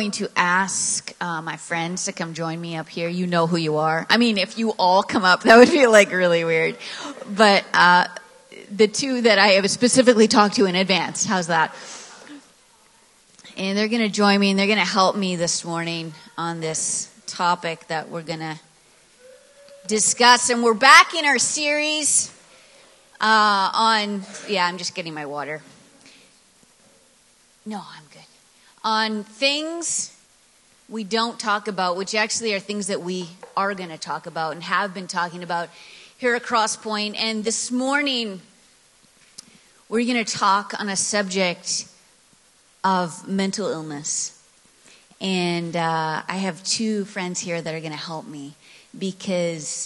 going to ask my friends to come join me up here. You know who you are. I mean, if you all come up, that would be like really weird. But the two that I have specifically talked to in advance, how's that? And they're going to join me and they're going to help me this morning on this topic that we're going to discuss. And we're back in our series I'm just getting my water. No, I'm good. On things we don't talk about, which actually are things that we are going to talk about and have been talking about here at Crosspoint. And this morning, we're going to talk on a subject of mental illness. And I have two friends here that are going to help me because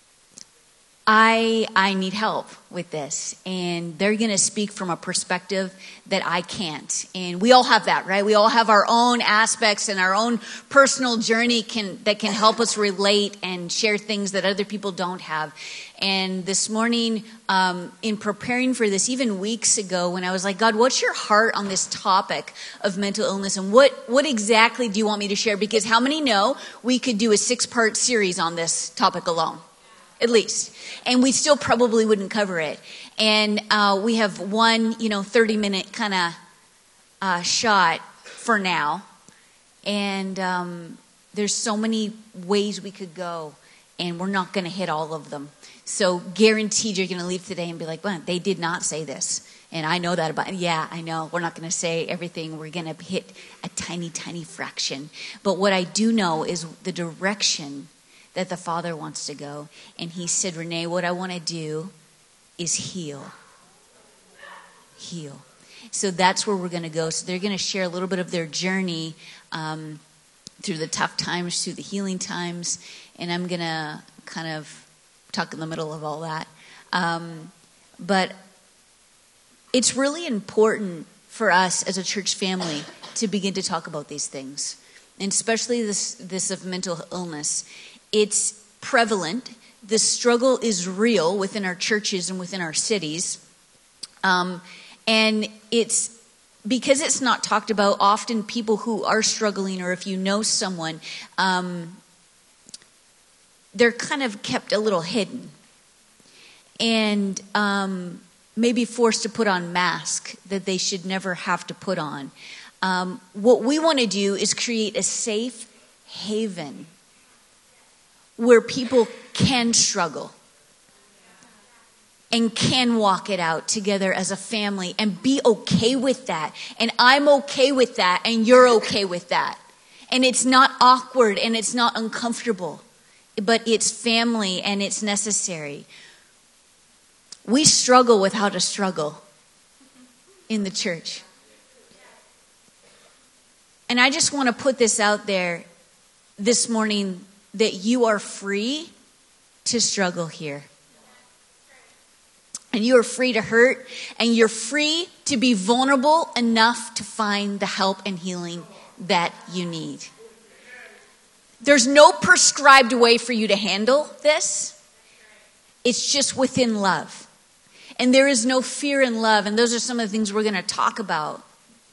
I need help with this, and they're going to speak from a perspective that I can't. And we all have that, right? We all have our own aspects and our own personal journey that can help us relate and share things that other people don't have. And this morning, in preparing for this, even weeks ago, when I was like, God, what's your heart on this topic of mental illness? And what exactly do you want me to share? Because how many know we could do a 6-part series on this topic alone? At least. And we still probably wouldn't cover it. And we have one, 30-minute kind of shot for now. And there's so many ways we could go, and we're not going to hit all of them. So guaranteed you're going to leave today and be like, well, they did not say this. And I know that about it. Yeah, I know. We're not going to say everything. We're going to hit a tiny, tiny fraction. But what I do know is the direction that the Father wants to go. And he said, Renee, what I want to do is heal. Heal. So that's where we're going to go. So they're going to share a little bit of their journey through the tough times, through the healing times. And I'm going to kind of talk in the middle of all that. But it's really important for us as a church family to begin to talk about these things. And especially this of mental illness. It's prevalent. The struggle is real within our churches and within our cities. And it's because it's not talked about, often people who are struggling, or if you know someone, they're kind of kept a little hidden. And maybe forced to put on masks that they should never have to put on. What we want to do is create a safe haven where people can struggle and can walk it out together as a family and be okay with that. And I'm okay with that, and you're okay with that. And it's not awkward and it's not uncomfortable, but it's family and it's necessary. We struggle with how to struggle in the church. And I just want to put this out there this morning, that you are free to struggle here. And you are free to hurt, and you're free to be vulnerable enough to find the help and healing that you need. There's no prescribed way for you to handle this. It's just within love. And there is no fear in love, and those are some of the things we're going to talk about.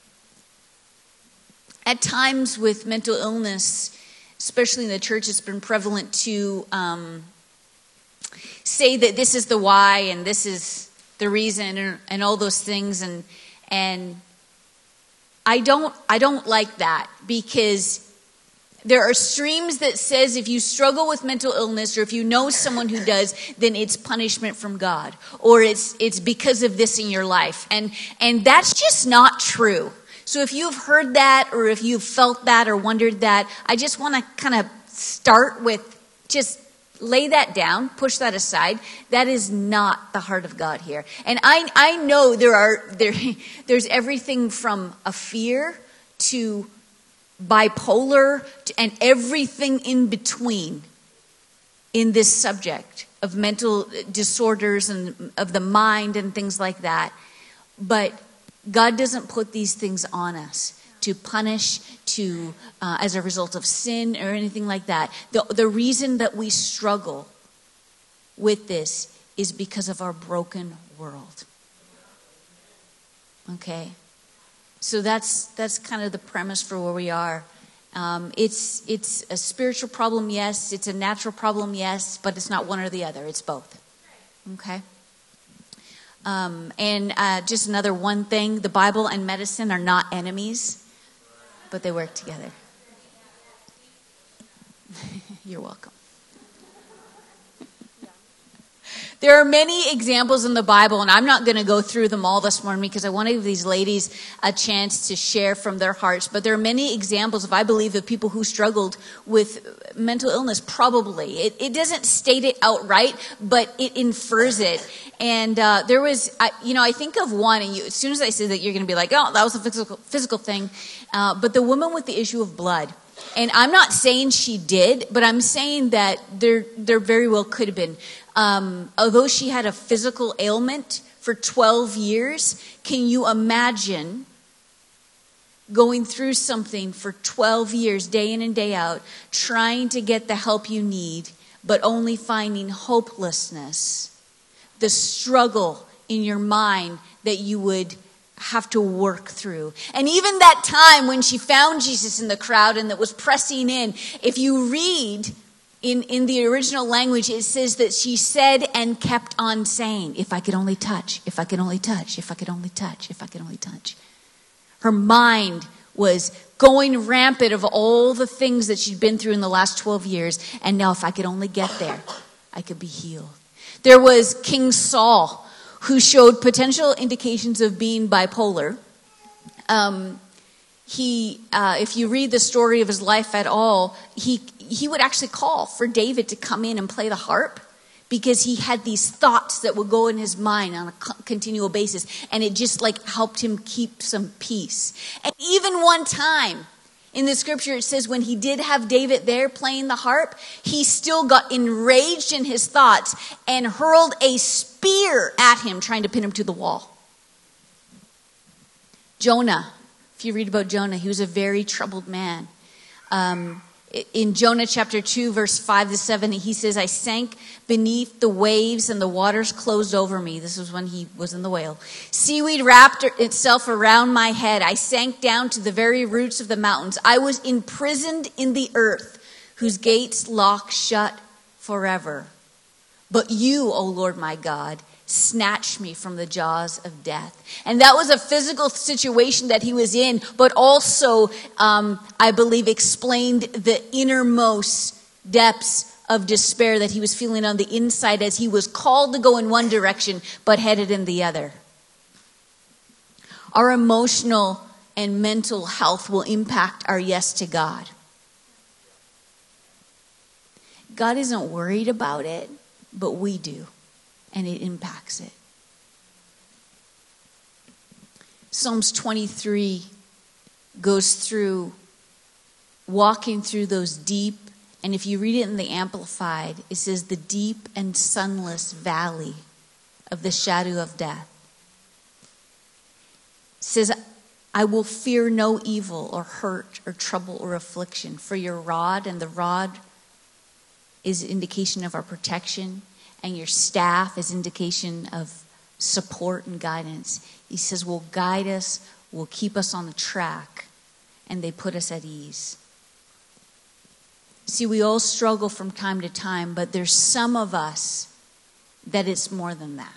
At times with mental illness, especially in the church, it's been prevalent to say that this is the why and this is the reason and all those things. And I don't like that, because there are streams that says if you struggle with mental illness, or if you know someone who does, then it's punishment from God, or it's because of this in your life. And that's just not true. So if you've heard that, or if you've felt that or wondered that, I just want to kind of start with just lay that down, push that aside. That is not the heart of God here. And I know there's everything from a fear to bipolar and everything in between in this subject of mental disorders and of the mind and things like that. But God doesn't put these things on us to punish, as a result of sin or anything like that. The reason that we struggle with this is because of our broken world. Okay? So that's kind of the premise for where we are. It's a spiritual problem, yes. It's a natural problem, yes. But it's not one or the other. It's both. Okay? And just another one thing. The Bible and medicine are not enemies, but they work together. You're welcome. There are many examples in the Bible, and I'm not going to go through them all this morning because I want to give these ladies a chance to share from their hearts. But there are many examples, if I believe, of people who struggled with mental illness, probably. It doesn't state it outright, but it infers it. And there was, I think of one, and as soon as I say that, you're going to be like, oh, that was a physical thing. But the woman with the issue of blood. And I'm not saying she did, but I'm saying that there very well could have been. Although she had a physical ailment for 12 years, can you imagine going through something for 12 years, day in and day out, trying to get the help you need, but only finding hopelessness, the struggle in your mind that you would have to work through. And even that time when she found Jesus in the crowd and that was pressing in, if you read in the original language, it says that she said and kept on saying, if I could only touch, if I could only touch, if I could only touch, if I could only touch. Her mind was going rampant of all the things that she'd been through in the last 12 years. And now if I could only get there, I could be healed. There was King Saul, who showed potential indications of being bipolar. If you read the story of his life at all, he would actually call for David to come in and play the harp because he had these thoughts that would go in his mind on a continual basis, and it just helped him keep some peace. And even one time in the scripture, it says when he did have David there playing the harp, he still got enraged in his thoughts and hurled a spear at him, trying to pin him to the wall. Jonah, if you read about Jonah, he was a very troubled man. In Jonah chapter 2, verse 5-7, he says, I sank beneath the waves and the waters closed over me. This was when he was in the whale. Seaweed wrapped itself around my head. I sank down to the very roots of the mountains. I was imprisoned in the earth, whose gates lock shut forever. But you, O Lord my God, snatched me from the jaws of death. And that was a physical situation that he was in, but also, I believe, explained the innermost depths of despair that he was feeling on the inside as he was called to go in one direction, but headed in the other. Our emotional and mental health will impact our yes to God. God isn't worried about it, but we do. And it impacts it. Psalms 23 goes through walking through those deep, and if you read it in the Amplified, it says the deep and sunless valley of the shadow of death. It says, I will fear no evil or hurt or trouble or affliction, for your rod, and the rod is an indication of our protection, and your staff is indication of support and guidance. He says, will guide us, will keep us on the track, and they put us at ease. See, we all struggle from time to time, but there's some of us that it's more than that.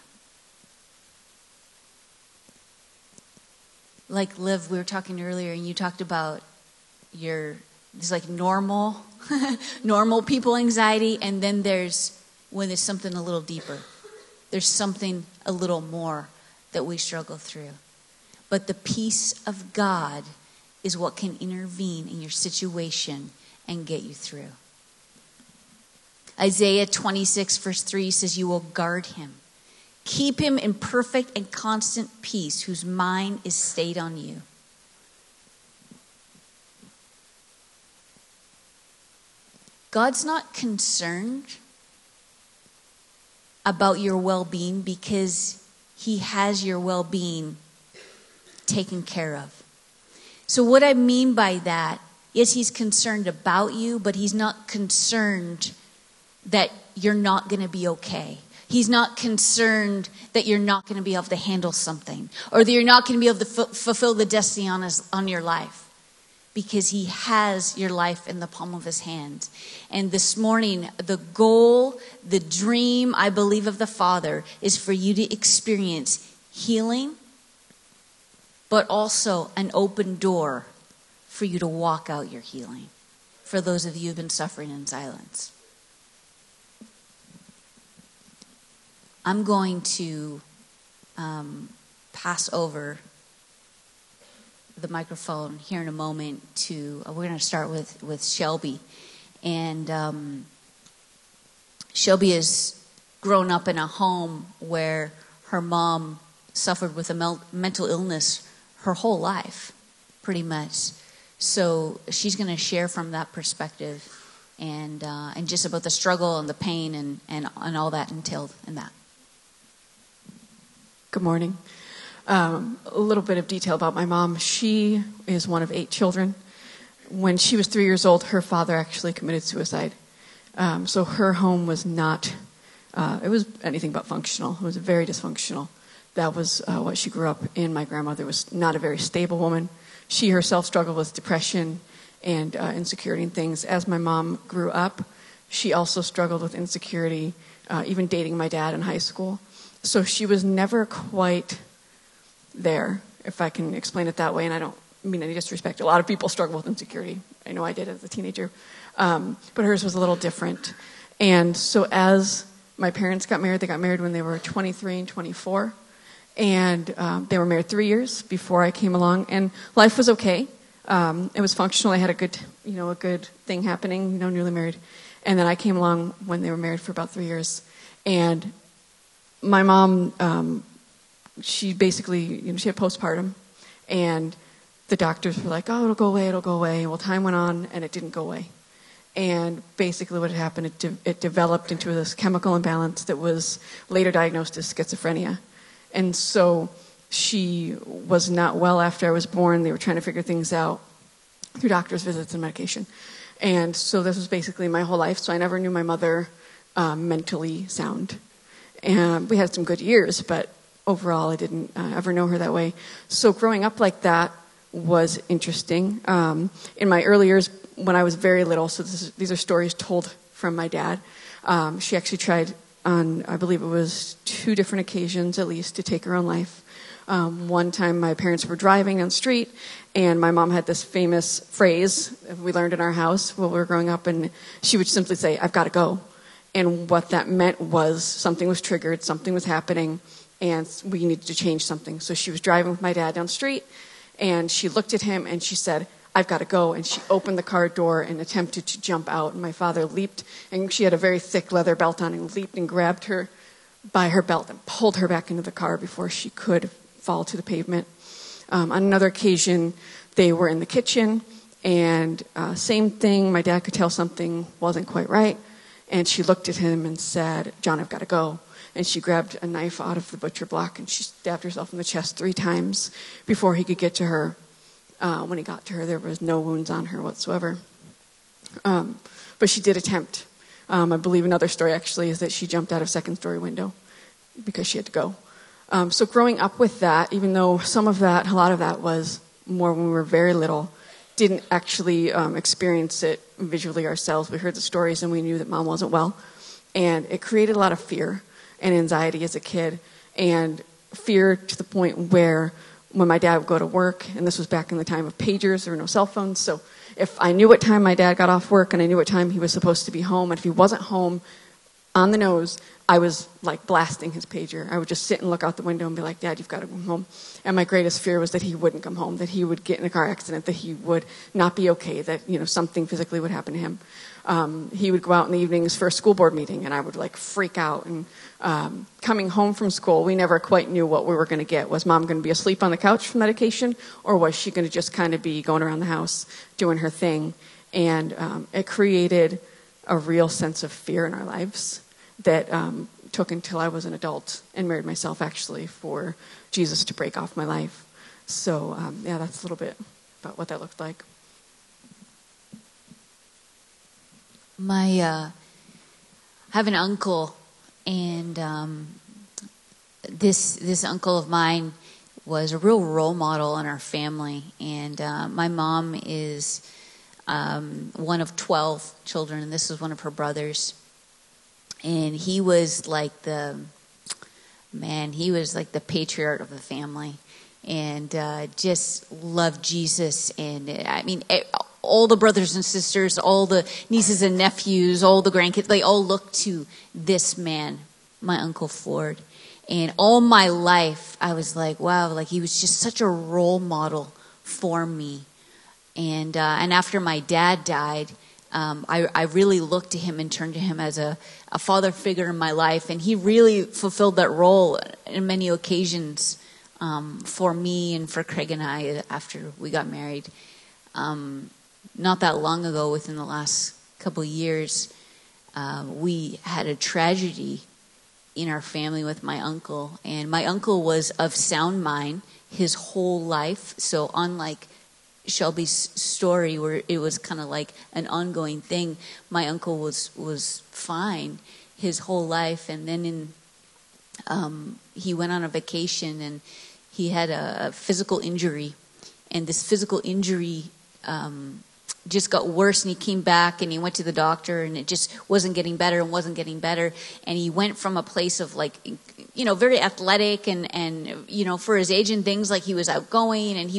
Like Liv, we were talking earlier, and you talked about there's normal, normal people anxiety, and then there's when there's something a little deeper. There's something a little more that we struggle through. But the peace of God is what can intervene in your situation and get you through. Isaiah 26 verse 3 says, you will guard him. Keep him in perfect and constant peace, whose mind is stayed on you. God's not concerned about your well-being because he has your well-being taken care of. So what I mean by that, yes, he's concerned about you, but he's not concerned that you're not going to be okay. He's not concerned that you're not going to be able to handle something or that you're not going to be able to fulfill the destiny on your life. because he has your life in the palm of his hand. And this morning, the goal, the dream, I believe, of the Father is for you to experience healing, but also an open door for you to walk out your healing, for those of you who've been suffering in silence. I'm going to pass over the microphone here in a moment to, we're going to start with Shelby. And Shelby has grown up in a home where her mom suffered with a mental illness her whole life, pretty much. So she's going to share from that perspective and just about the struggle and the pain and all that entailed in that. Good morning. A little bit of detail about my mom. She is one of 8 children. When she was 3 years old, her father actually committed suicide. So her home was not, it was anything but functional. It was very dysfunctional. That was what she grew up in. My grandmother was not a very stable woman. She herself struggled with depression and insecurity and things. As my mom grew up, she also struggled with insecurity, even dating my dad in high school. So she was never quite there, if I can explain it that way, and I don't mean any disrespect. A lot of people struggle with insecurity. I know I did as a teenager. But hers was a little different. And so as my parents got married, they got married when they were 23 and 24. And they were married 3 years before I came along. And life was okay. It was functional. I had a good thing happening, newly married. And then I came along when they were married for about 3 years. And my mom, she basically, she had postpartum, and the doctors were like, oh, it'll go away. Well, time went on, and it didn't go away. And basically what had happened, it developed into this chemical imbalance that was later diagnosed as schizophrenia. And so she was not well after I was born. They were trying to figure things out through doctor's visits and medication. And so this was basically my whole life, so I never knew my mother mentally sound. And we had some good years, but overall, I didn't ever know her that way. So growing up like that was interesting. In my early years, when I was very little, so these are stories told from my dad, she actually tried on, I believe it was 2 different occasions at least, to take her own life. One time my parents were driving on the street, and my mom had this famous phrase we learned in our house while we were growing up, and she would simply say, I've got to go. And what that meant was something was triggered, something was happening, and we needed to change something. So she was driving with my dad down the street, and she looked at him, and she said, I've got to go. And she opened the car door and attempted to jump out. And my father leaped, and she had a very thick leather belt on, and leaped and grabbed her by her belt and pulled her back into the car before she could fall to the pavement. On another occasion, they were in the kitchen, and same thing. My dad could tell something wasn't quite right. And she looked at him and said, John, I've got to go. And she grabbed a knife out of the butcher block, and she stabbed herself in the chest 3 times before he could get to her. When he got to her, there was no wounds on her whatsoever. But she did attempt. I believe another story, actually, is that she jumped out of a second-story window because she had to go. So growing up with that, even though a lot of that was more when we were very little, didn't actually experience it visually ourselves. We heard the stories, and we knew that Mom wasn't well. And it created a lot of fear and anxiety as a kid, and fear to the point where when my dad would go to work, and this was back in the time of pagers, there were no cell phones, so if I knew what time my dad got off work and I knew what time he was supposed to be home, and if he wasn't home on the nose, I was like blasting his pager. I would just sit and look out the window and be like, Dad, you've got to come home. And my greatest fear was that he wouldn't come home, that he would get in a car accident, that he would not be okay, that something physically would happen to him. He would go out in the evenings for a school board meeting, and I would like freak out. And coming home from school, we never quite knew what we were going to get. Was Mom going to be asleep on the couch from medication, or was she going to just kind of be going around the house doing her thing? And it created a real sense of fear in our lives that took until I was an adult and married myself, actually, for Jesus to break off my life. So, that's a little bit about what that looked like. I have an uncle, and this uncle of mine was a real role model in our family. And my mom is one of 12 children, and this is one of her brothers. And he was like the patriarch of the family, and just loved Jesus. And all the brothers and sisters, all the nieces and nephews, all the grandkids, they all looked to this man, my Uncle Ford. And all my life, I was like, wow, like he was just such a role model for me. And after my dad died, I really looked to him and turned to him as a father figure in my life. And he really fulfilled that role in many occasions for me and for Craig and I after we got married. Not that long ago, within the last couple of years, we had a tragedy in our family with my uncle. And my uncle was of sound mind his whole life. So unlike Shelby's story, where it was kind of like an ongoing thing, my uncle was fine his whole life. And then he went on a vacation, and he had a physical injury. And this physical injury just got worse, and he came back and he went to the doctor, and it just wasn't getting better. And he went from a place of very athletic and for his age and things, like he was outgoing, and he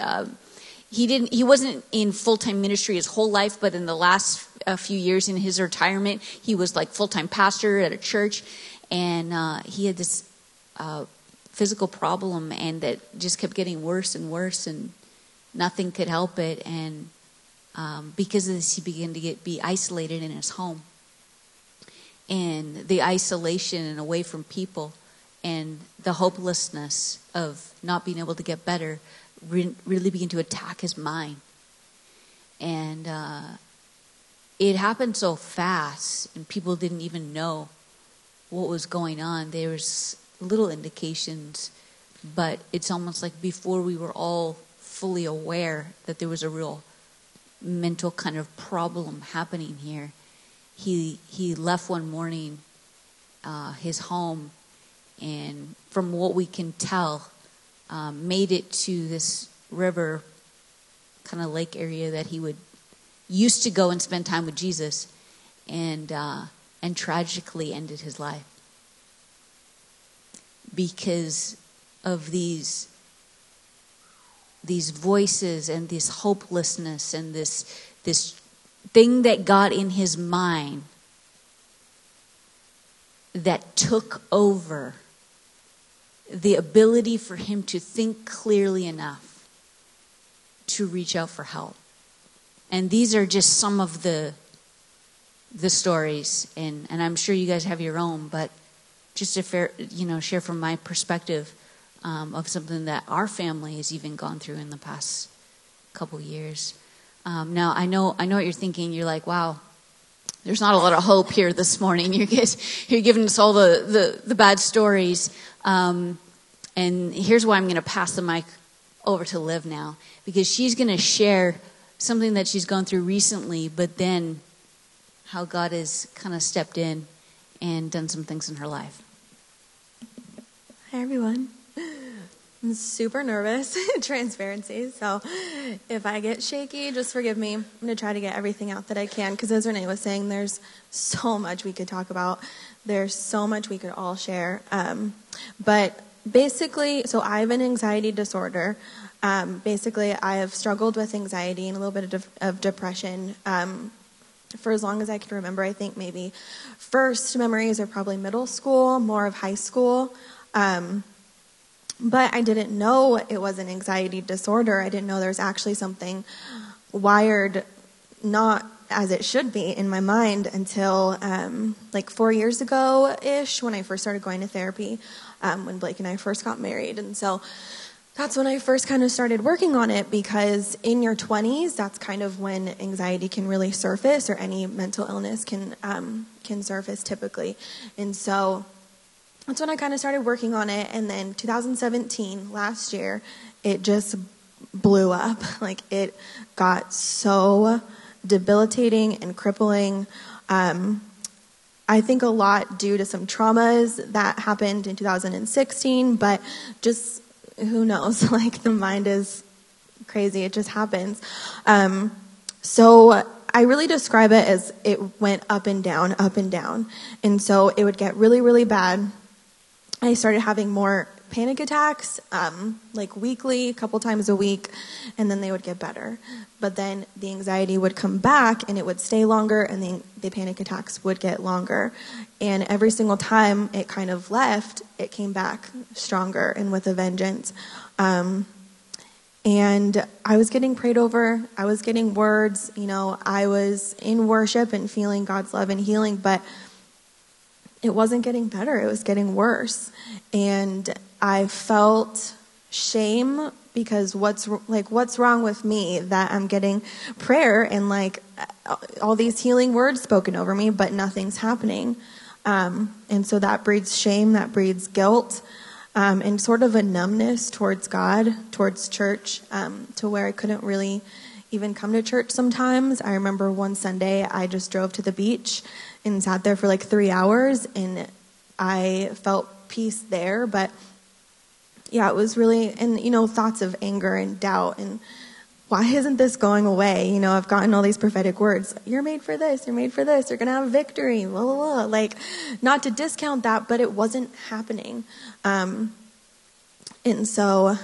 wasn't in full-time ministry his whole life, but in the last few years in his retirement, he was like full-time pastor at a church. And he had this physical problem, and that just kept getting worse and worse, and nothing could help it. And because of this, he began to be isolated in his home. And the isolation and away from people and the hopelessness of not being able to get better really began to attack his mind. And it happened so fast, and people didn't even know what was going on. There was little indications, but it's almost like before we were all fully aware that there was a real mental kind of problem happening here, he left one morning his home, and from what we can tell, made it to this river kind of lake area that he would used to go and spend time with Jesus, and tragically ended his life because of these voices and this hopelessness and this thing that got in his mind that took over the ability for him to think clearly enough to reach out for help. And these are just some of the stories, and I'm sure you guys have your own, but just to share from my perspective of something that our family has even gone through in the past couple years. Now I know what you're thinking. You're like, wow, there's not a lot of hope here this morning. You're giving us all the bad stories. And here's why I'm going to pass the mic over to Liv now, because she's going to share something that she's gone through recently, but then how God has kind of stepped in and done some things in her life. Hi, everyone. I'm super nervous, transparency. So if I get shaky, just forgive me. I'm going to try to get everything out that I can, because as Renee was saying, there's so much we could talk about. There's so much we could all share. But basically, so I have an anxiety disorder. Basically, I have struggled with anxiety and a little bit of depression for as long as I can remember. I think maybe first memories are probably middle school, more of high school. But I didn't know it was an anxiety disorder. I didn't know there was actually something wired not as it should be in my mind until like 4 years ago-ish, when I first started going to therapy, when Blake and I first got married. And so that's when I first kind of started working on it, because in your 20s, that's kind of when anxiety can really surface, or any mental illness can surface typically. And so that's when I kind of started working on it. And then 2017, last year, it just blew up. Like, it got so debilitating and crippling. I think a lot due to some traumas that happened in 2016, but just who knows? Like, the mind is crazy. It just happens. So I really describe it as it went up and down, up and down. And so it would get really, really bad. I started having more panic attacks, like weekly, a couple times a week, and then they would get better. But then the anxiety would come back, and it would stay longer, and the panic attacks would get longer. And every single time it kind of left, it came back stronger and with a vengeance. And I was getting prayed over. I was getting words. I was in worship and feeling God's love and healing, but it wasn't getting better. It was getting worse. And I felt shame because what's wrong with me that I'm getting prayer and like all these healing words spoken over me, but nothing's happening. And so that breeds shame, that breeds guilt, and sort of a numbness towards God, towards church, to where I couldn't really even come to church sometimes. I remember one Sunday I just drove to the beach and sat there for like 3 hours, and I felt peace there. But yeah, it was really, and thoughts of anger and doubt and why isn't this going away? I've gotten all these prophetic words. You're made for this. You're made for this. You're going to have victory. Blah, blah, blah. Like, not to discount that, but it wasn't happening. And so,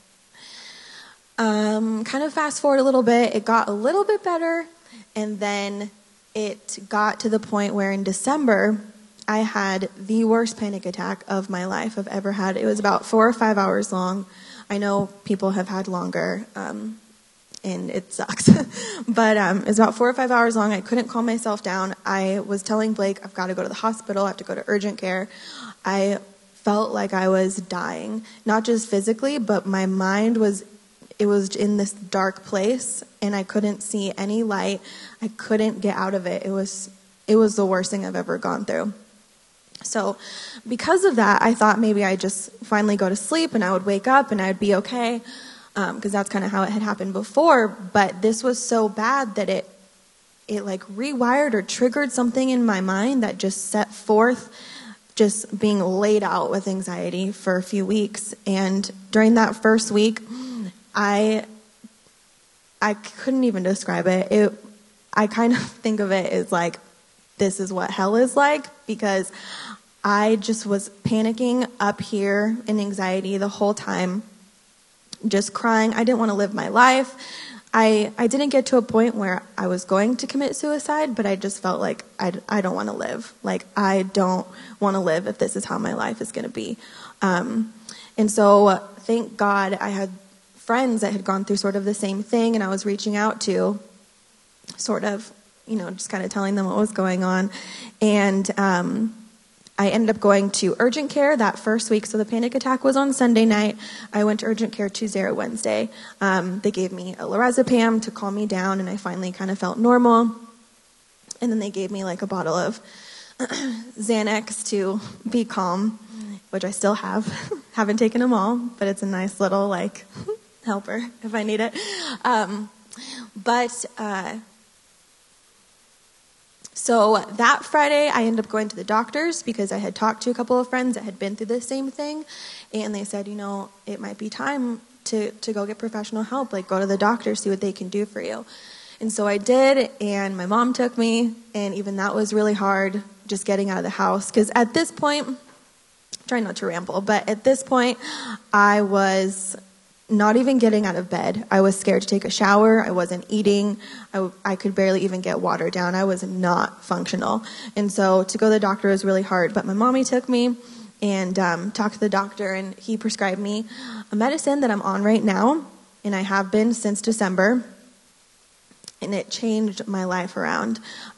kind of fast forward a little bit, it got a little bit better. And then it got to the point where in December, I had the worst panic attack of my life I've ever had. It was about 4 or 5 hours long. I know people have had longer, and it sucks. But it was about 4 or 5 hours long. I couldn't calm myself down. I was telling Blake, I've got to go to the hospital. I have to go to urgent care. I felt like I was dying, not just physically, but my mind was in this dark place, and I couldn't see any light. I couldn't get out of it. It was the worst thing I've ever gone through. So because of that, I thought maybe I'd just finally go to sleep and I would wake up and I'd be okay. Because that's kind of how it had happened before. But this was so bad that it like rewired or triggered something in my mind that just set forth just being laid out with anxiety for a few weeks. And during that first week, I couldn't even describe it. I kind of think of it as like, this is what hell is like, because I just was panicking up here in anxiety the whole time. Just crying. I didn't want to live my life. I didn't get to a point where I was going to commit suicide, but I just felt like I don't want to live. Like, I don't want to live if this is how my life is going to be. And so thank God I had friends that had gone through sort of the same thing, and I was reaching out to sort of, just kind of telling them what was going on. And I ended up going to urgent care that first week. So the panic attack was on Sunday night. I went to urgent care Tuesday or Wednesday. They gave me a lorazepam to calm me down, and I finally kind of felt normal. And then they gave me like a bottle of Xanax to be calm, which I still have. Haven't taken them all, but it's a nice little like helper if I need it. So that Friday, I ended up going to the doctors because I had talked to a couple of friends that had been through the same thing. And they said, it might be time to go get professional help, like go to the doctor, see what they can do for you. And so I did, and my mom took me, and even that was really hard, just getting out of the house. Because at this point, trying not to ramble, but at this point, I was not even getting out of bed. I was scared to take a shower. I wasn't eating. I could barely even get water down. I was not functional. And so to go to the doctor was really hard. But my mommy took me and talked to the doctor, and he prescribed me a medicine that I'm on right now, and I have been since December, and it changed my life around.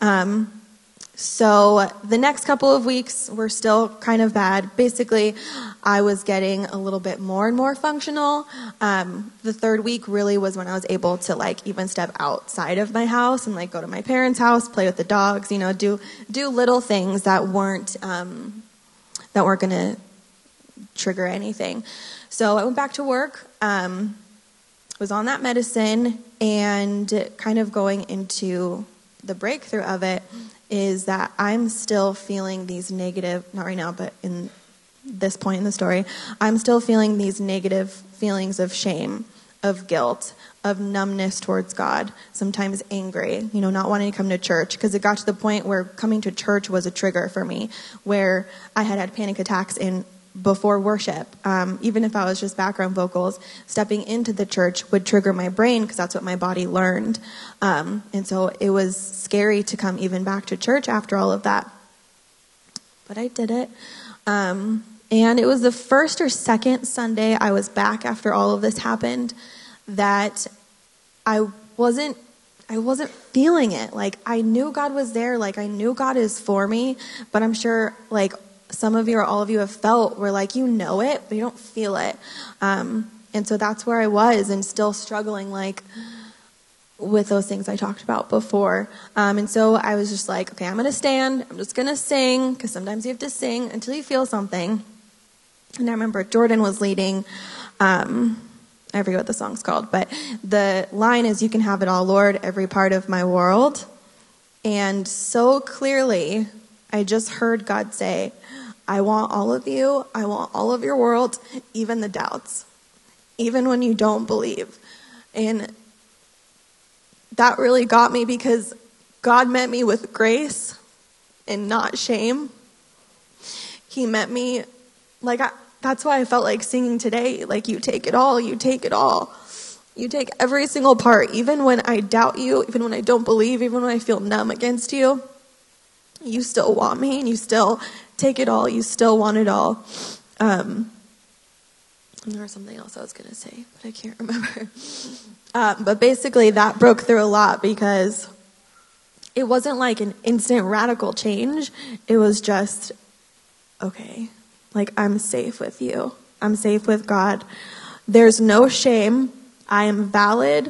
So the next couple of weeks were still kind of bad. Basically, I was getting a little bit more and more functional. The third week really was when I was able to like even step outside of my house and like go to my parents' house, play with the dogs, do little things that weren't going to trigger anything. So I went back to work, was on that medicine, and kind of going into the breakthrough of it is that I'm still feeling these negative, not right now, but in this point in the story, I'm still feeling these negative feelings of shame, of guilt, of numbness towards God, sometimes angry, not wanting to come to church, because it got to the point where coming to church was a trigger for me, where I had panic attacks before worship. Even if I was just background vocals, stepping into the church would trigger my brain because that's what my body learned. And so it was scary to come even back to church after all of that. But I did it. And it was the first or second Sunday I was back after all of this happened that I wasn't feeling it. Like, I knew God was there. Like, I knew God is for me. But I'm sure, like, some of you or all of you have felt where, like, you know it, but you don't feel it. And so that's where I was, and still struggling, like, with those things I talked about before. And so I was just like, okay, I'm going to stand. I'm just going to sing, because sometimes you have to sing until you feel something. And I remember Jordan was leading, I forget what the song's called, but the line is, "You can have it all, Lord, every part of my world." And so clearly, I just heard God say, I want all of you. I want all of your world, even the doubts, even when you don't believe. And that really got me, because God met me with grace and not shame. He met me that's why I felt like singing today. Like, you take it all, you take it all. You take every single part, even when I doubt you, even when I don't believe, even when I feel numb against you. You still want me, and you still take it all. You still want it all. And there was something else I was going to say, but I can't remember. But basically, that broke through a lot, because it wasn't like an instant radical change. It was just, okay, like, I'm safe with you. I'm safe with God. There's no shame. I am valid.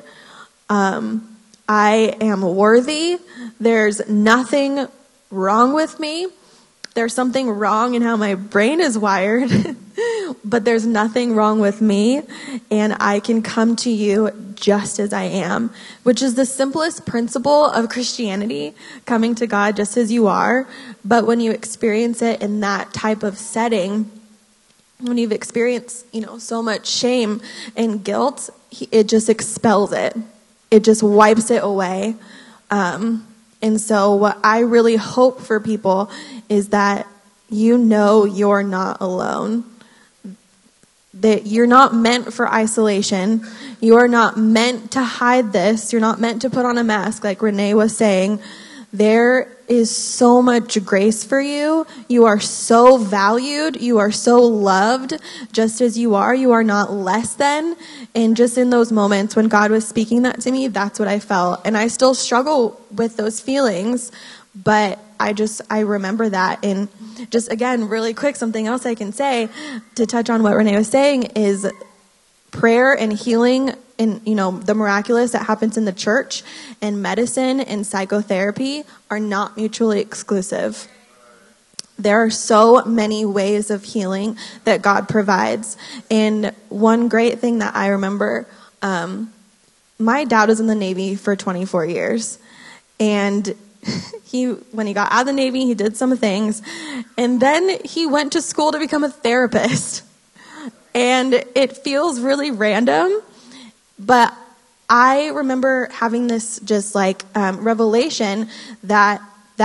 I am worthy. There's nothing wrong with me. There's something wrong in how my brain is wired, but there's nothing wrong with me, and I can come to you just as I am, which is the simplest principle of Christianity, coming to God just as you are. But when you experience it in that type of setting, when you've experienced, so much shame and guilt, it just expels it. It just wipes it away. And so what I really hope for people is that you're not alone. That you're not meant for isolation. You are not meant to hide this. You're not meant to put on a mask, like Renee was saying. There is so much grace for you. You are so valued. You are so loved just as you are. You are not less than. And just in those moments when God was speaking that to me, that's what I felt. And I still struggle with those feelings, but I remember that. And just, again, really quick, something else I can say to touch on what Renee was saying is prayer and healing and, the miraculous that happens in the church and medicine and psychotherapy are not mutually exclusive. There are so many ways of healing that God provides. And one great thing that I remember, my dad was in the Navy for 24 years. And when he got out of the Navy, he did some things. And then he went to school to become a therapist. And it feels really random, but I remember having this just revelation that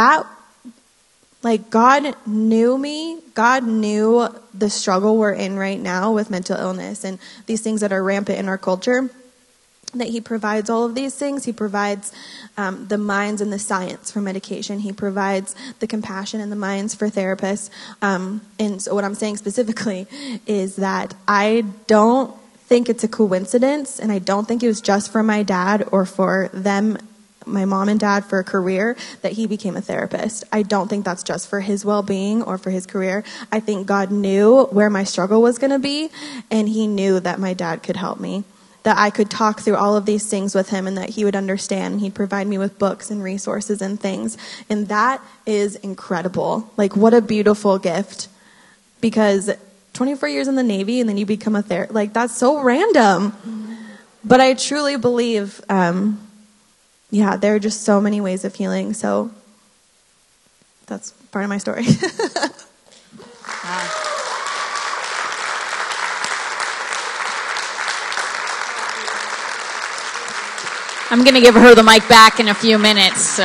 God knew me. God knew the struggle we're in right now with mental illness and these things that are rampant in our culture. That he provides all of these things. He provides the minds and the science for medication. He provides the compassion and the minds for therapists. And so what I'm saying specifically is that I don't think it's a coincidence, and I don't think it was just for my dad or for them, my mom and dad, for a career, that he became a therapist. I don't think that's just for his well-being or for his career. I think God knew where my struggle was going to be, and he knew that my dad could help me. That I could talk through all of these things with him and that he would understand. He'd provide me with books and resources and things. And that is incredible. Like, what a beautiful gift. Because 24 years in the Navy and then you become a therapist, that's so random. But I truly believe, there are just so many ways of healing. So that's part of my story. Wow. I'm going to give her the mic back in a few minutes, so.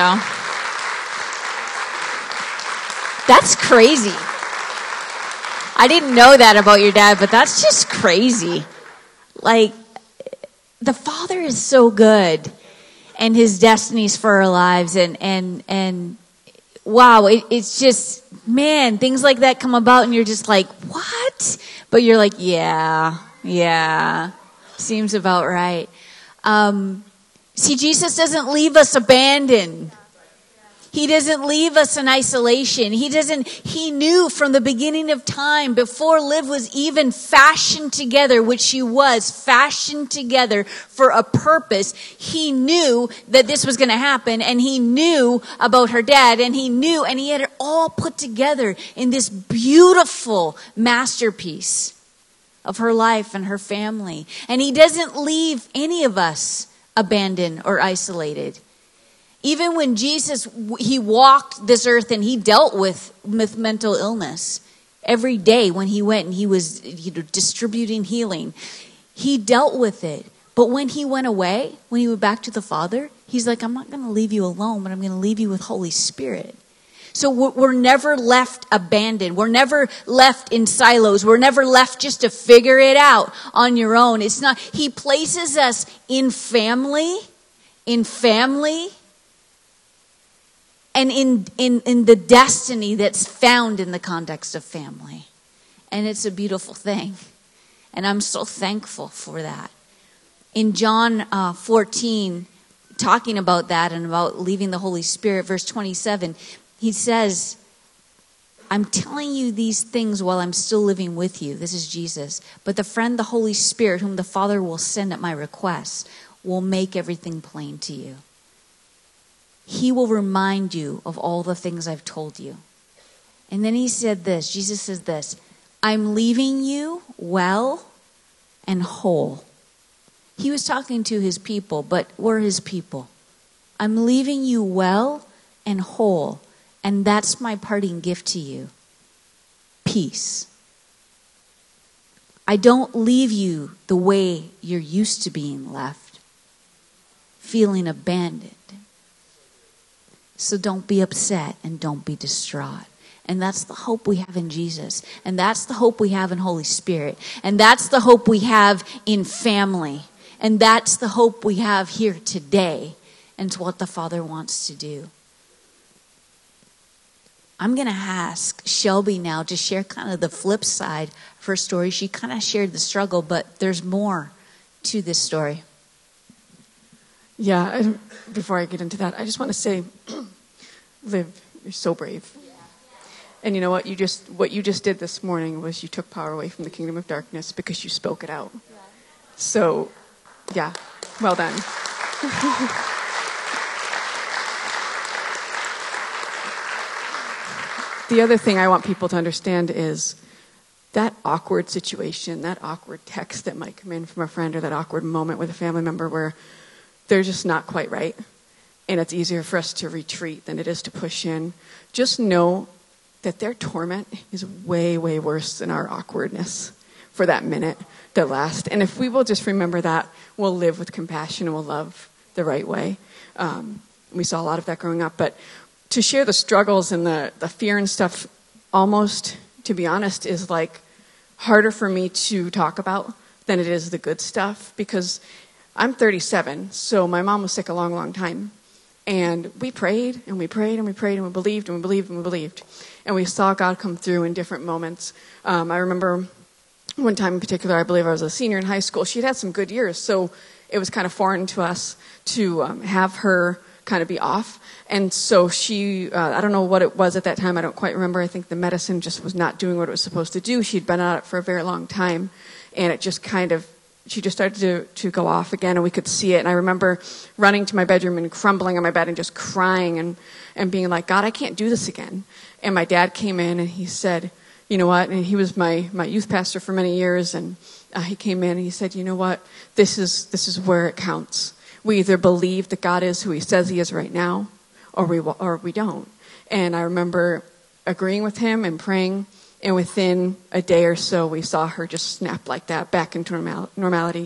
That's crazy. I didn't know that about your dad, but that's just crazy. Like, the Father is so good, and his destinies for our lives, and wow, it's just, man, things like that come about, and you're just like, what? But you're like, yeah, seems about right. See, Jesus doesn't leave us abandoned. He doesn't leave us in isolation. He knew from the beginning of time, before Liv was even fashioned together, which she was fashioned together for a purpose. He knew that this was going to happen, and he knew about her dad, and he had it all put together in this beautiful masterpiece of her life and her family. And he doesn't leave any of us abandoned or isolated. Even when Jesus, he walked this earth and he dealt with mental illness every day when he went and he was distributing healing. He dealt with it. But when he went away, when he went back to the Father, he's like, I'm not going to leave you alone, but I'm going to leave you with Holy Spirit. So we're never left abandoned. We're never left in silos. We're never left just to figure it out on your own. It's not, he places us in family, and in the destiny that's found in the context of family. And it's a beautiful thing. And I'm so thankful for that. In John 14, talking about that and about leaving the Holy Spirit, verse 27, he says, I'm telling you these things while I'm still living with you. This is Jesus. But the friend, the Holy Spirit, whom the Father will send at my request, will make everything plain to you. He will remind you of all the things I've told you. And then he said this, Jesus says this, I'm leaving you well and whole. He was talking to his people, but we're his people. I'm leaving you well and whole, and that's my parting gift to you. Peace. I don't leave you the way you're used to being left, feeling abandoned. So don't be upset and don't be distraught. And that's the hope we have in Jesus. And that's the hope we have in Holy Spirit. And that's the hope we have in family. And that's the hope we have here today. And it's what the Father wants to do. I'm going to ask Shelby now to share kind of the flip side of her story. She kind of shared the struggle, but there's more to this story. Yeah, before I get into that, I just want to say, Liv, you're so brave. And you know what? What you just did this morning was you took power away from the kingdom of darkness because you spoke it out. So, yeah, well done. The other thing I want people to understand is that awkward situation, that awkward text that might come in from a friend, or that awkward moment with a family member where they're just not quite right, and it's easier for us to retreat than it is to push in. Just know that their torment is way, way worse than our awkwardness for that minute that lasts. And if we will just remember that, we'll live with compassion and we'll love the right way. We saw a lot of that growing up. But to share the struggles and the fear and stuff, almost, to be honest, is like harder for me to talk about than it is the good stuff, because I'm 37, so my mom was sick a long, long time. And we prayed, and we prayed, and we prayed, and we believed, and we believed, and we believed. And we saw God come through in different moments. I remember one time in particular, I believe I was a senior in high school. She'd had some good years, so it was kind of foreign to us to have her kind of be off. And so she, I don't know what it was at that time. I don't quite remember. I think the medicine just was not doing what it was supposed to do. She'd been on it for a very long time, and it just kind of, she just started to go off again, and we could see it. And I remember running to my bedroom and crumbling on my bed and just crying and being like, God, I can't do this again. And my dad came in and he said, you know what? And he was my youth pastor for many years. And he came in and he said, you know what? This is where it counts. We either believe that God is who he says he is right now, or we don't. And I remember agreeing with him and praying. And within a day or so, we saw her just snap like that back into normality.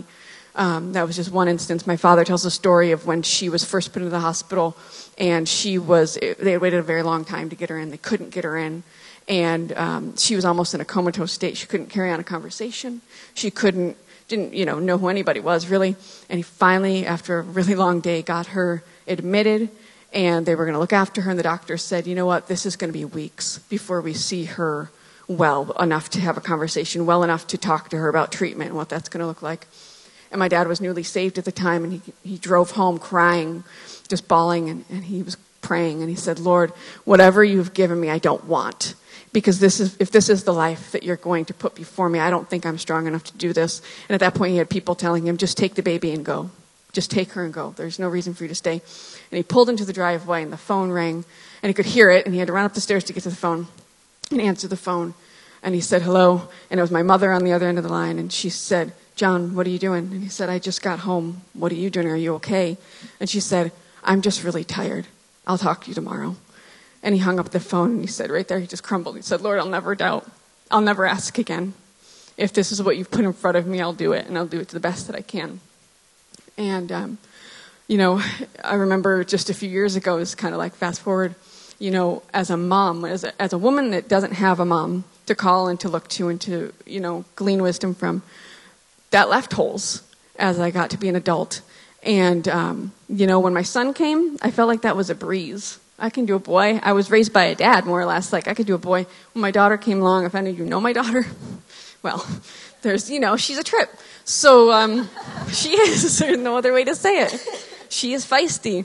That was just one instance. My father tells a story of when she was first put into the hospital, and they had waited a very long time to get her in. They couldn't get her in. And she was almost in a comatose state. She couldn't carry on a conversation. She didn't know who anybody was, really. And he finally, after a really long day, got her admitted, and they were going to look after her. And the doctor said, you know what, this is going to be weeks before we see her well enough to have a conversation, well enough to talk to her about treatment and what that's going to look like. And my dad was newly saved at the time, and he drove home crying, just bawling, and he was praying. And he said, Lord, whatever you've given me, I don't want. Because if this is the life that you're going to put before me, I don't think I'm strong enough to do this. And at that point, he had people telling him, just take the baby and go. Just take her and go. There's no reason for you to stay. And he pulled into the driveway, and the phone rang, and he could hear it, and he had to run up the stairs to get to the phone and answer the phone. And he said, hello. And it was my mother on the other end of the line, and she said, John, what are you doing? And he said, I just got home. What are you doing? Are you okay? And she said, I'm just really tired. I'll talk to you tomorrow. And he hung up the phone, and he said, right there, he just crumbled. He said, Lord, I'll never doubt. I'll never ask again. If this is what you've put in front of me, I'll do it, and I'll do it to the best that I can. And, I remember just a few years ago, it's kind of like fast forward, as a mom, as a woman that doesn't have a mom to call and to look to and to, glean wisdom from, that left holes as I got to be an adult. And, when my son came, I felt like that was a breeze. I can do a boy. I was raised by a dad, more or less. Like, I could do a boy. When my daughter came along, if any of you know my daughter, well, there's, she's a trip. So she is. There's no other way to say it. She is feisty.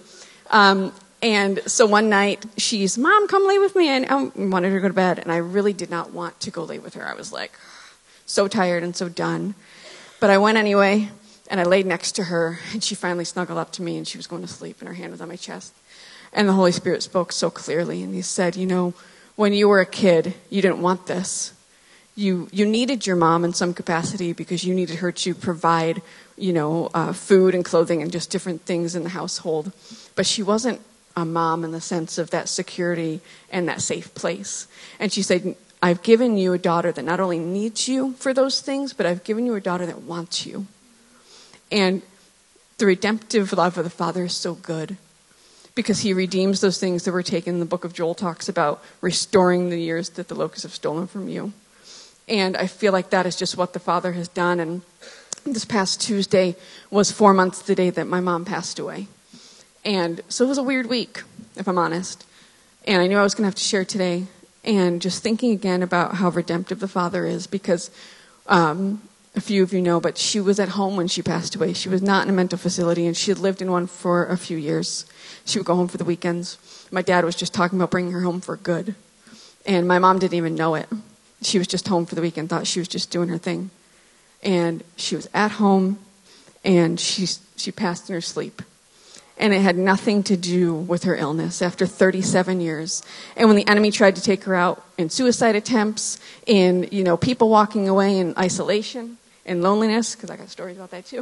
And so one night, she's, Mom, come lay with me. And I wanted her to go to bed. And I really did not want to go lay with her. I was like so tired and so done. But I went anyway, and I laid next to her. And she finally snuggled up to me, and she was going to sleep, and her hand was on my chest. And the Holy Spirit spoke so clearly, and he said, when you were a kid, you didn't want this. You needed your mom in some capacity because you needed her to provide, food and clothing and just different things in the household. But she wasn't a mom in the sense of that security and that safe place. And she said, I've given you a daughter that not only needs you for those things, but I've given you a daughter that wants you. And the redemptive love of the Father is so good, because he redeems those things that were taken. The book of Joel talks about restoring the years that the locusts have stolen from you. And I feel like that is just what the Father has done. And this past Tuesday was 4 months the day that my mom passed away. And so it was a weird week, if I'm honest. And I knew I was going to have to share today. And just thinking again about how redemptive the Father is, because a few of you know, but she was at home when she passed away. She was not in a mental facility, and she had lived in one for a few years. She would go home for the weekends. My dad was just talking about bringing her home for good. And my mom didn't even know it. She was just home for the weekend, thought she was just doing her thing. And she was at home, and she passed in her sleep. And it had nothing to do with her illness after 37 years. And when the enemy tried to take her out in suicide attempts, in, people walking away in isolation and loneliness, because I got stories about that too,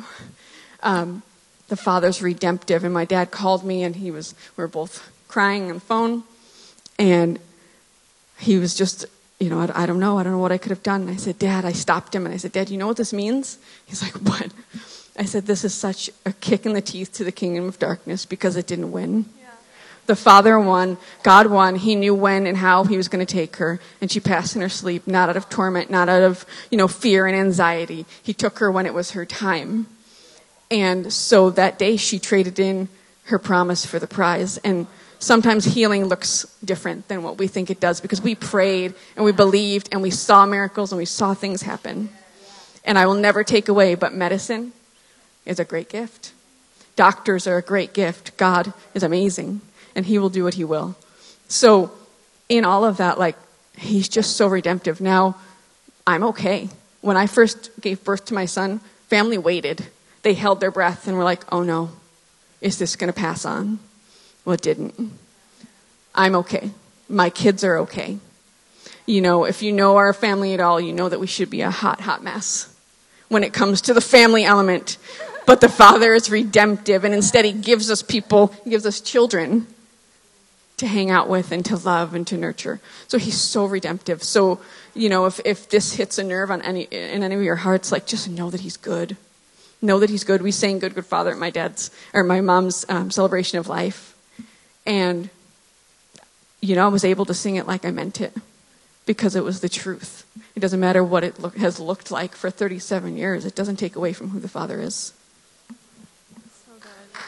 the Father's redemptive. And my dad called me, and we were both crying on the phone. And he was just, I don't know what I could have done. And I said, Dad, I stopped him, and I said, Dad, you know what this means? He's like, what? I said, this is such a kick in the teeth to the kingdom of darkness because it didn't win. Yeah. The Father won. God won. He knew when and how he was going to take her. And she passed in her sleep, not out of torment, not out of, fear and anxiety. He took her when it was her time. And so that day she traded in her promise for the prize. And sometimes healing looks different than what we think it does, because we prayed and we believed and we saw miracles and we saw things happen. And I will never take away, but medicine is a great gift. Doctors are a great gift. God is amazing, and he will do what he will. So in all of that, he's just so redemptive. Now, I'm okay. When I first gave birth to my son, family waited. They held their breath and were like, oh no, is this going to pass on? Well, it didn't. I'm okay. My kids are okay. If you know our family at all, you know that we should be a hot, hot mess when it comes to the family element. But the Father is redemptive, and instead he gives us people, he gives us children to hang out with and to love and to nurture. So he's so redemptive. So, if this hits a nerve in any of your hearts, just know that he's good. know that he's good. We sang Good, Good Father at my mom's celebration of life. And, I was able to sing it like I meant it because it was the truth. It doesn't matter what it has looked like for 37 years. It doesn't take away from who the Father is. So good.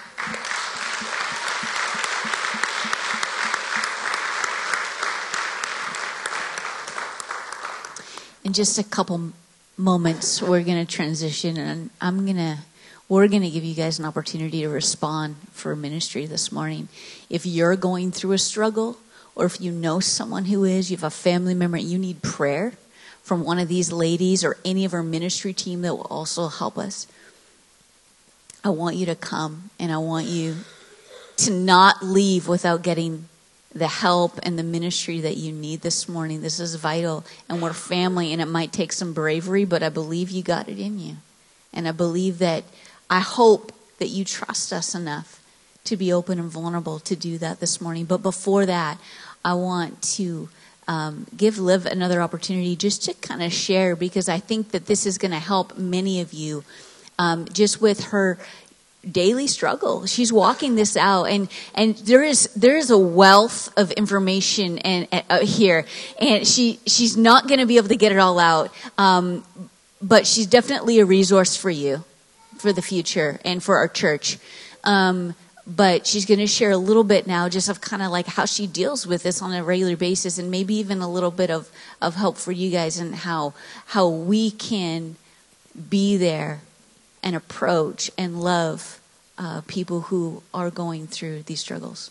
In just a couple moments, we're going to transition, and we're going to give you guys an opportunity to respond for ministry this morning. If you're going through a struggle, or if you know someone who is, you have a family member, you need prayer from one of these ladies or any of our ministry team that will also help us, I want you to come, and I want you to not leave without getting the help and the ministry that you need this morning. This is vital, and we're family, and it might take some bravery, but I believe you got it in you. And I hope that you trust us enough to be open and vulnerable to do that this morning. But before that, I want to give Liv another opportunity just to kind of share, because I think that this is going to help many of you just with her daily struggle. She's walking this out, and there is a wealth of information here, and she's not going to be able to get it all out, but she's definitely a resource for you for the future and for our church. But she's going to share a little bit now just of kind of like how she deals with this on a regular basis, and maybe even a little bit of help for you guys, and how we can be there and approach and love people who are going through these struggles.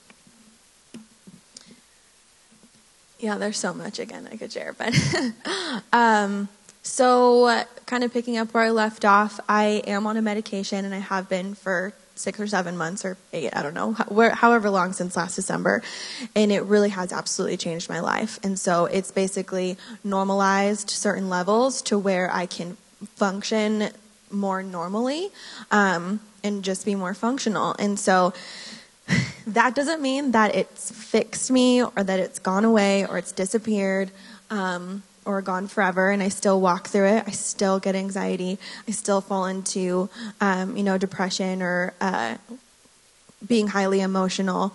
Yeah, there's so much, again, I could share. But so kind of picking up where I left off, I am on a medication, and I have been for 6 or 7 months or 8, I don't know, however long since last December. And it really has absolutely changed my life. And so it's basically normalized certain levels to where I can function more normally and just be more functional. And so that doesn't mean that it's fixed me or that it's gone away or it's disappeared or gone forever, and I still walk through it. I still get anxiety. I still fall into depression or being highly emotional.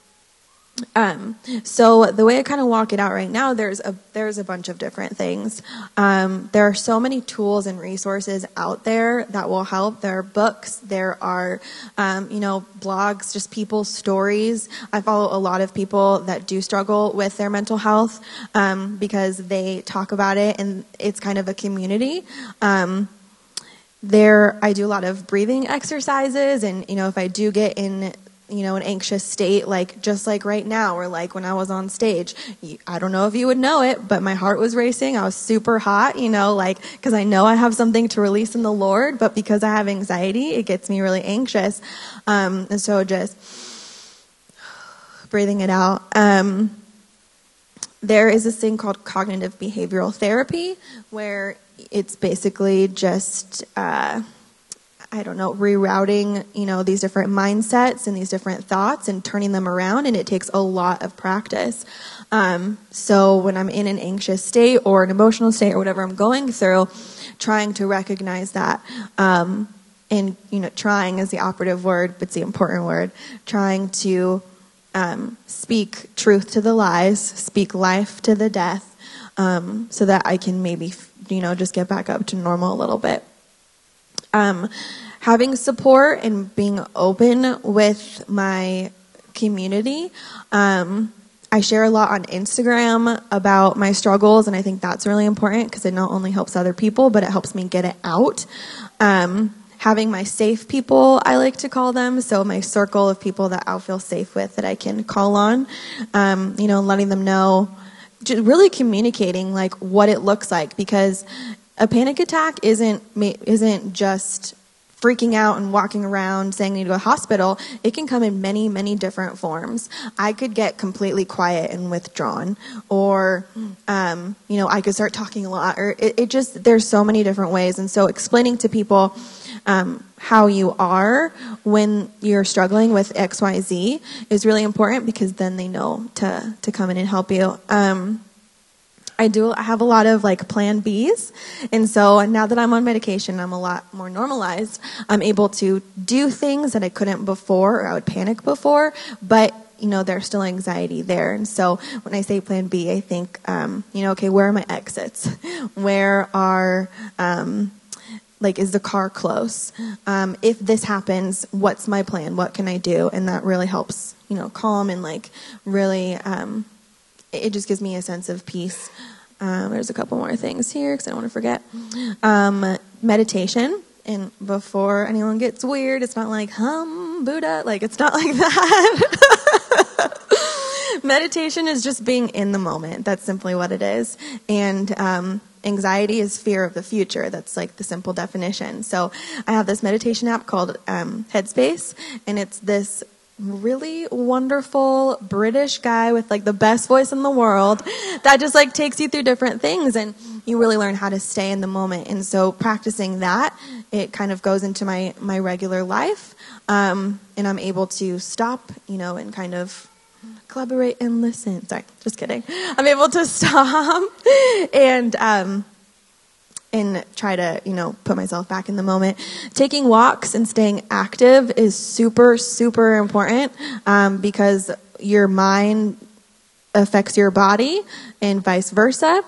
So the way I kind of walk it out right now, there's a bunch of different things. There are so many tools and resources out there that will help. There are books, there are, blogs, just people's stories. I follow a lot of people that do struggle with their mental health, because they talk about it, and it's kind of a community. I do a lot of breathing exercises, and, if I do get in an anxious state, just like right now, or like when I was on stage, I don't know if you would know it, but my heart was racing. I was super hot, because I know I have something to release in the Lord, but because I have anxiety, it gets me really anxious. And so just breathing it out. There is this thing called cognitive behavioral therapy, where it's basically just, rerouting, these different mindsets and these different thoughts and turning them around. And it takes a lot of practice. So when I'm in an anxious state or an emotional state or whatever I'm going through, trying to recognize that, and, trying is the operative word, but it's the important word, trying to speak truth to the lies, speak life to the death, so that I can maybe, just get back up to normal a little bit. Having support and being open with my community. I share a lot on Instagram about my struggles, and I think that's really important because it not only helps other people, but it helps me get it out. Having my safe people, I like to call them, so my circle of people that I'll feel safe with that I can call on, letting them know, just really communicating like what it looks like, because a panic attack isn't just freaking out and walking around saying I need to go to the hospital. It can come in many, many different forms. I could get completely quiet and withdrawn, or, I could start talking a lot, or it just, there's so many different ways. And so explaining to people how you are when you're struggling with XYZ is really important, because then they know to come in and help you. I have a lot of like plan Bs. And so now that I'm on medication, I'm a lot more normalized. I'm able to do things that I couldn't before, or I would panic before, but there's still anxiety there. And so when I say plan B, I think, okay, where are my exits? Where are, is the car close? If this happens, what's my plan? What can I do? And that really helps, calm and really, it just gives me a sense of peace. There's a couple more things here because I don't want to forget. Meditation. And before anyone gets weird, it's not like Buddha. It's not like that. Meditation is just being in the moment. That's simply what it is. And anxiety is fear of the future. That's the simple definition. So I have this meditation app called Headspace, and it's this really wonderful British guy with the best voice in the world that just takes you through different things, and you really learn how to stay in the moment. And so practicing that, it kind of goes into my regular life, and I'm able to stop, and kind of collaborate and listen. Sorry, just kidding. I'm able to stop and try to, put myself back in the moment. Taking walks and staying active is super, super important, because your mind affects your body and vice versa.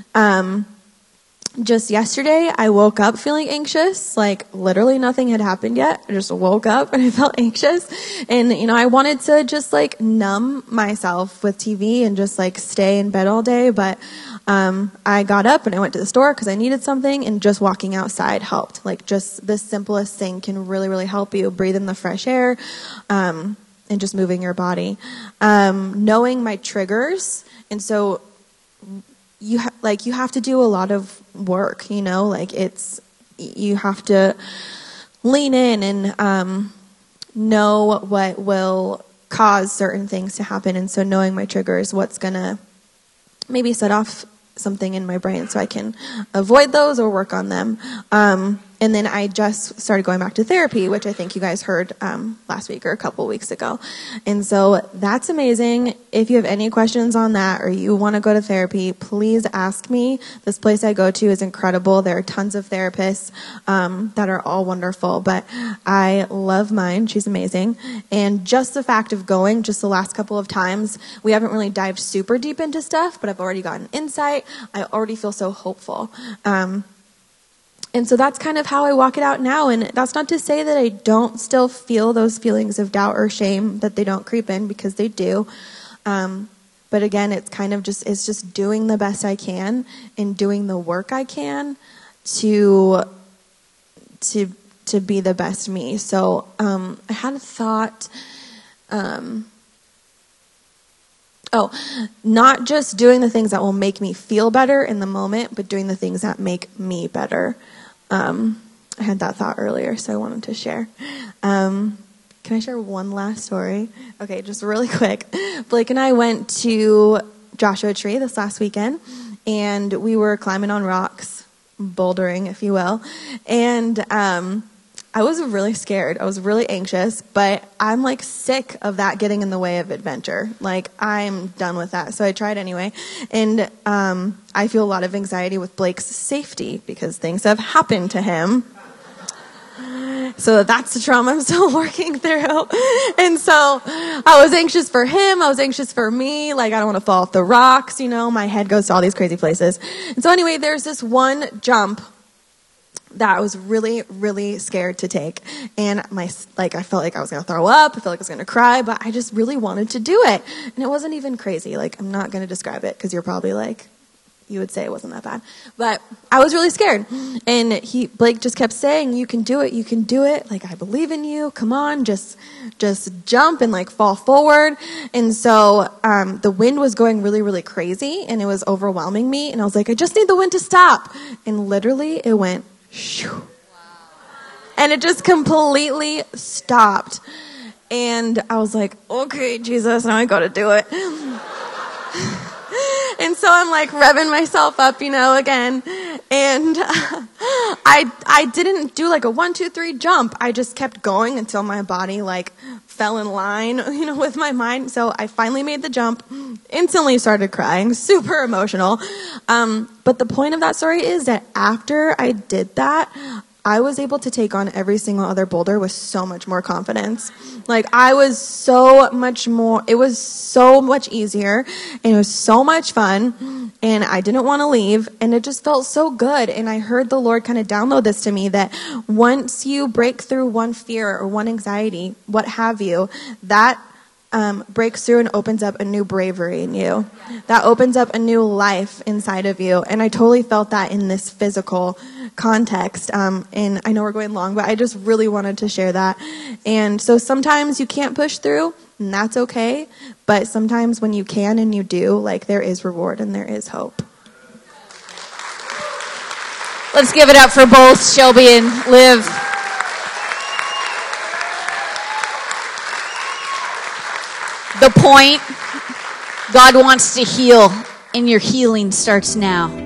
Just yesterday, I woke up feeling anxious. Literally nothing had happened yet. I just woke up and I felt anxious. And, I wanted to just numb myself with TV and just stay in bed all day. But I got up and I went to the store because I needed something, and just walking outside helped. Just the simplest thing can really, really help you. Breathe in the fresh air, and just moving your body. Knowing my triggers. And so you have to do a lot of work, you have to lean in and know what will cause certain things to happen. And so knowing my triggers, what's going to maybe set off something in my brain so I can avoid those or work on them. And then I just started going back to therapy, which I think you guys heard last week or a couple weeks ago. And so that's amazing. If you have any questions on that or you want to go to therapy, please ask me. This place I go to is incredible. There are tons of therapists that are all wonderful, but I love mine. She's amazing. And just the fact of going, just the last couple of times, we haven't really dived super deep into stuff, but I've already gotten insight. I already feel so hopeful. And so that's kind of how I walk it out now. And that's not to say that I don't still feel those feelings of doubt or shame, that they don't creep in, because they do. But again, it's kind of just doing the best I can and doing the work I can to be the best me. So I had a thought, not just doing the things that will make me feel better in the moment, but doing the things that make me better. I had that thought earlier, so I wanted to share. Can I share one last story? Okay, just really quick. Blake and I went to Joshua Tree this last weekend, and we were climbing on rocks, bouldering, if you will. And I was really scared. I was really anxious, but I'm sick of that getting in the way of adventure. I'm done with that. So I tried anyway. And I feel a lot of anxiety with Blake's safety because things have happened to him. So that's the trauma I'm still working through. And so I was anxious for him. I was anxious for me. I don't want to fall off the rocks. My head goes to all these crazy places. And so anyway, there's this one jump that I was really, really scared to take. And I felt like I was going to throw up. I felt like I was going to cry, but I just really wanted to do it. And it wasn't even crazy. I'm not going to describe it because you're probably you would say it wasn't that bad. But I was really scared. And Blake just kept saying, you can do it. You can do it. I believe in you. Come on, just jump and fall forward. And so the wind was going really, really crazy and it was overwhelming me. And I was like, I just need the wind to stop. And literally it went shoo. And it just completely stopped. And I was like, okay, Jesus, now I got to do it. And so I'm revving myself up, again. And I didn't do a 1, 2, 3 jump. I just kept going until my body fell in line, with my mind. So I finally made the jump, instantly started crying, super emotional. But the point of that story is that after I did that, I was able to take on every single other boulder with so much more confidence. Like, I was so much more, it was so much easier, and it was so much fun, and I didn't want to leave, and it just felt so good. And I heard the Lord kind of download this to me, that once you break through one fear or one anxiety, what have you, that breaks through and opens up a new bravery in you. That opens up a new life inside of you. And I totally felt that in this physical context. And I know we're going long, but I just really wanted to share that. And so sometimes you can't push through, and that's okay. But sometimes when you can and you do, like, there is reward and there is hope. Let's give it up for both Shelby and Liv. The point, God wants to heal, and your healing starts now.